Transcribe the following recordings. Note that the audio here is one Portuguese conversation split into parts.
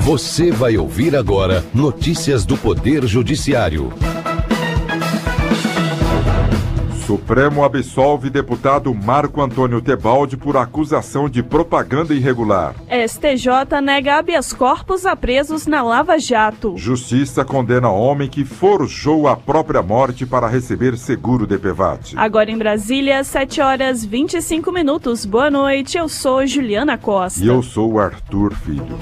Você vai ouvir agora notícias do Poder Judiciário. Supremo absolve deputado Marco Antônio Tebaldi por acusação de propaganda irregular. STJ nega habeas corpus a presos na Lava Jato. Justiça condena homem que forjou a própria morte para receber seguro DPVAT. Agora em Brasília, 7h25. Boa noite, eu sou Juliana Costa. E eu sou o Arthur Filho.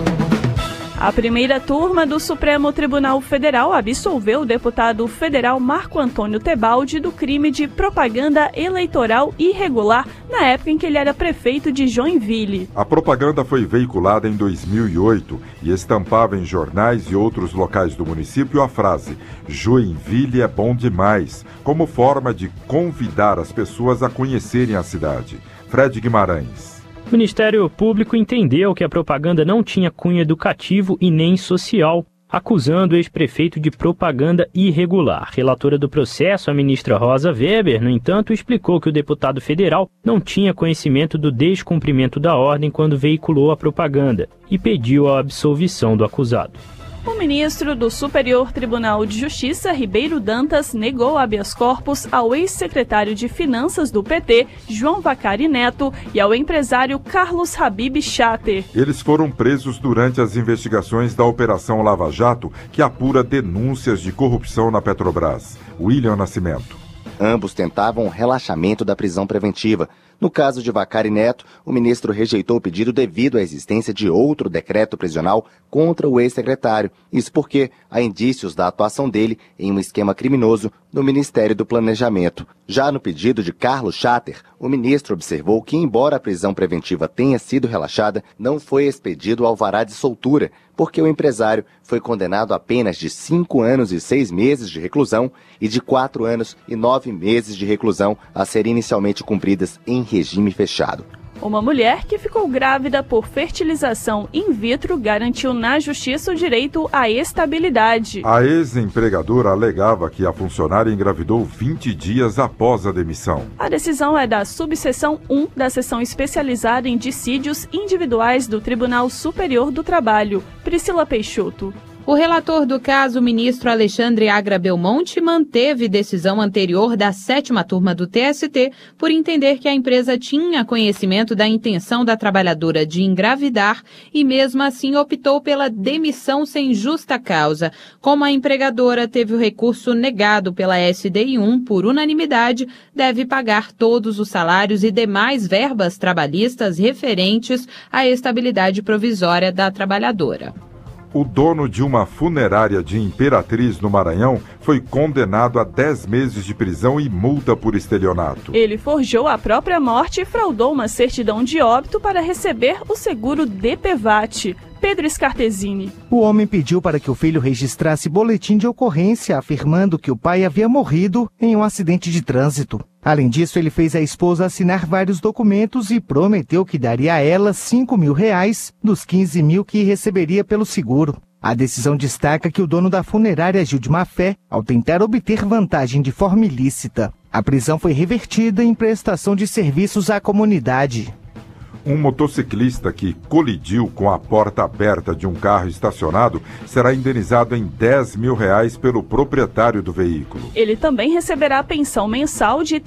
A primeira turma do Supremo Tribunal Federal absolveu o deputado federal Marco Antônio Tebaldi do crime de propaganda eleitoral irregular na época em que ele era prefeito de Joinville. A propaganda foi veiculada em 2008 e estampava em jornais e outros locais do município a frase "Joinville é bom demais", como forma de convidar as pessoas a conhecerem a cidade. Fred Guimarães. O Ministério Público entendeu que a propaganda não tinha cunho educativo e nem social, acusando o ex-prefeito de propaganda irregular. Relatora do processo, a ministra Rosa Weber, no entanto, explicou que o deputado federal não tinha conhecimento do descumprimento da ordem quando veiculou a propaganda e pediu a absolvição do acusado. O ministro do Superior Tribunal de Justiça, Ribeiro Dantas, negou habeas corpus ao ex-secretário de Finanças do PT, João Vacari Neto, e ao empresário Carlos Habib Chater. Eles foram presos durante as investigações da Operação Lava Jato, que apura denúncias de corrupção na Petrobras. William Nascimento. Ambos tentavam o relaxamento da prisão preventiva. No caso de Vacari Neto, o ministro rejeitou o pedido devido à existência de outro decreto prisional contra o ex-secretário. Isso porque há indícios da atuação dele em um esquema criminoso no Ministério do Planejamento. Já no pedido de Carlos Chater, o ministro observou que, embora a prisão preventiva tenha sido relaxada, não foi expedido o alvará de soltura, porque o empresário foi condenado a apenas de 5 anos e 6 meses de reclusão e de 4 anos e 9 meses de reclusão a serem inicialmente cumpridas em regime fechado. Uma mulher que ficou grávida por fertilização in vitro garantiu na justiça o direito à estabilidade. A ex-empregadora alegava que a funcionária engravidou 20 dias após a demissão. A decisão é da subseção 1 da seção especializada em dissídios individuais do Tribunal Superior do Trabalho. Priscila Peixoto. O relator do caso, o ministro Alexandre Agra Belmonte, manteve decisão anterior da 7ª turma do TST por entender que a empresa tinha conhecimento da intenção da trabalhadora de engravidar e mesmo assim optou pela demissão sem justa causa. Como a empregadora teve o recurso negado pela SDI 1 por unanimidade, deve pagar todos os salários e demais verbas trabalhistas referentes à estabilidade provisória da trabalhadora. O dono de uma funerária de Imperatriz, no Maranhão, foi condenado a 10 meses de prisão e multa por estelionato. Ele forjou a própria morte e fraudou uma certidão de óbito para receber o seguro DPVAT. Pedro Scartesini. O homem pediu para que o filho registrasse boletim de ocorrência, afirmando que o pai havia morrido em um acidente de trânsito. Além disso, ele fez a esposa assinar vários documentos e prometeu que daria a ela R$5.000 dos 15 mil que receberia pelo seguro. A decisão destaca que o dono da funerária agiu de má fé ao tentar obter vantagem de forma ilícita. A prisão foi revertida em prestação de serviços à comunidade. Um motociclista que colidiu com a porta aberta de um carro estacionado será indenizado em R$10 mil pelo proprietário do veículo. Ele também receberá pensão mensal de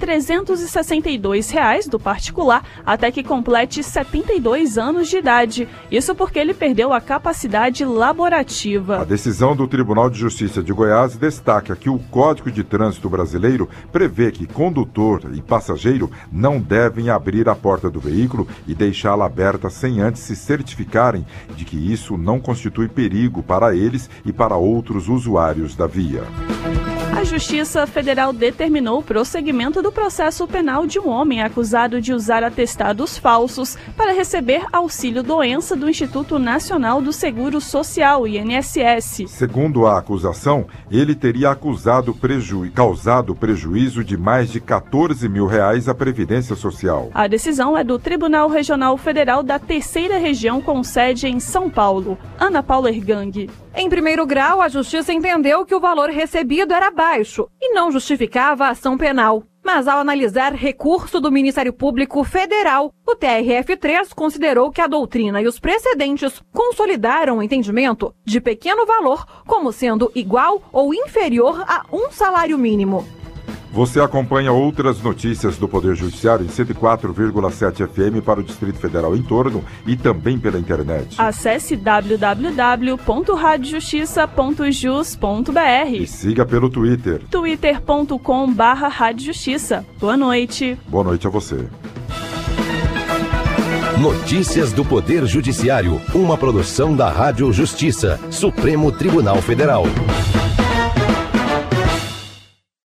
R$362 do particular até que complete 72 anos de idade. Isso porque ele perdeu a capacidade laborativa. A decisão do Tribunal de Justiça de Goiás destaca que o Código de Trânsito Brasileiro prevê que condutor e passageiro não devem abrir a porta do veículo e deixá-la aberta sem antes se certificarem de que isso não constitui perigo para eles e para outros usuários da via. A Justiça Federal determinou o prosseguimento do processo penal de um homem acusado de usar atestados falsos para receber auxílio-doença do Instituto Nacional do Seguro Social, INSS. Segundo a acusação, ele teria causado prejuízo de mais de R$14 mil à Previdência Social. A decisão é do Tribunal Regional Federal da 3ª Região com sede em São Paulo. Ana Paula Ergang. Em primeiro grau, a Justiça entendeu que o valor recebido era baixo e não justificava a ação penal. Mas ao analisar recurso do Ministério Público Federal, o TRF3 considerou que a doutrina e os precedentes consolidaram o entendimento de pequeno valor como sendo igual ou inferior a um salário mínimo. Você acompanha outras notícias do Poder Judiciário em 104,7 FM para o Distrito Federal em torno e também pela internet. Acesse www.radiojustiça.jus.br e siga pelo Twitter. twitter.com/radiojustiça. Boa noite. Boa noite a você. Notícias do Poder Judiciário, uma produção da Rádio Justiça, Supremo Tribunal Federal.